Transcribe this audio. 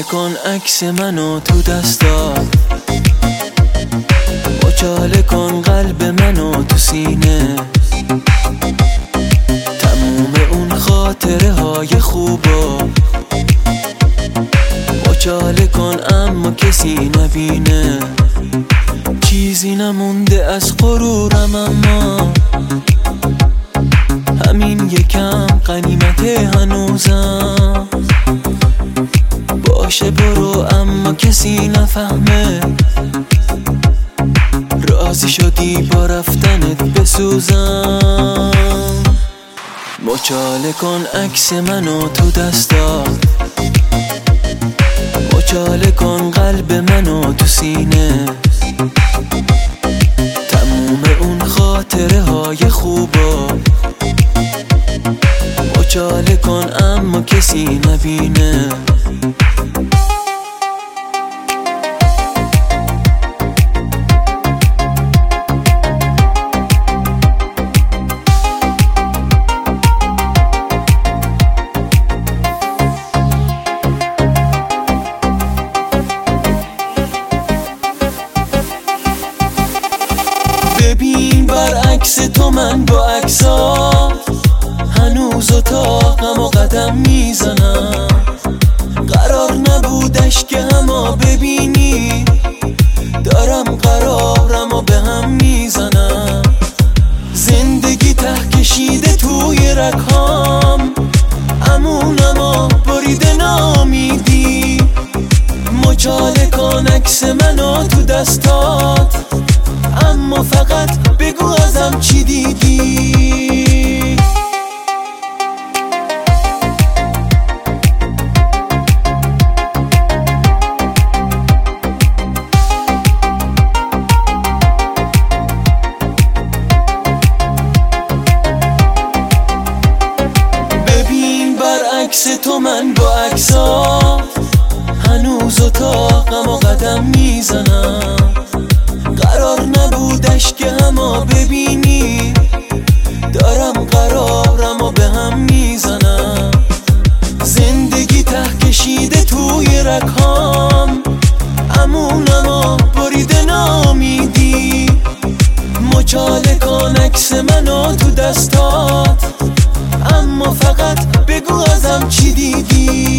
کن عکس منو تو دستات، مچاله کن قلب منو تو سینه، تموم اون خاطره های خوبا مچاله کن اما کسی نبینه. چیزی نمونده از غرورم اما همین یکم غنیمت هنوزم. باشه برو اما کسی نفهمه، راضی شدی با رفتنت بسوزم. مچاله کن عکس منو تو دستات، مچاله کن قلب منو تو سینه، تموم اون خاطره های خوبا مچاله کن اما کسی نبینه. ببین برعکس تو من با عکسات هنوز اتاقم و قدم میزنم. قرار نبودش که همو ببینی، دارم قرارم و به هم میزنم. زندگی ته کشیده توی رکام، امونم و بریده نامیدی. مچاله کن عکس منو تو دستات، اما فقط بگو ازم چی دیدی. ببین برعکس تو من با عکسات هنوز اتاقم و قدم میزنم. قرار نبودش که همو ببینی، دارم قرارم و به هم میزنم. زندگی ته کشیده توی رکام، امونم و بریده نامیدی. مچاله کن عکس منو تو دستات، اما فقط بگو ازم چی دیدی.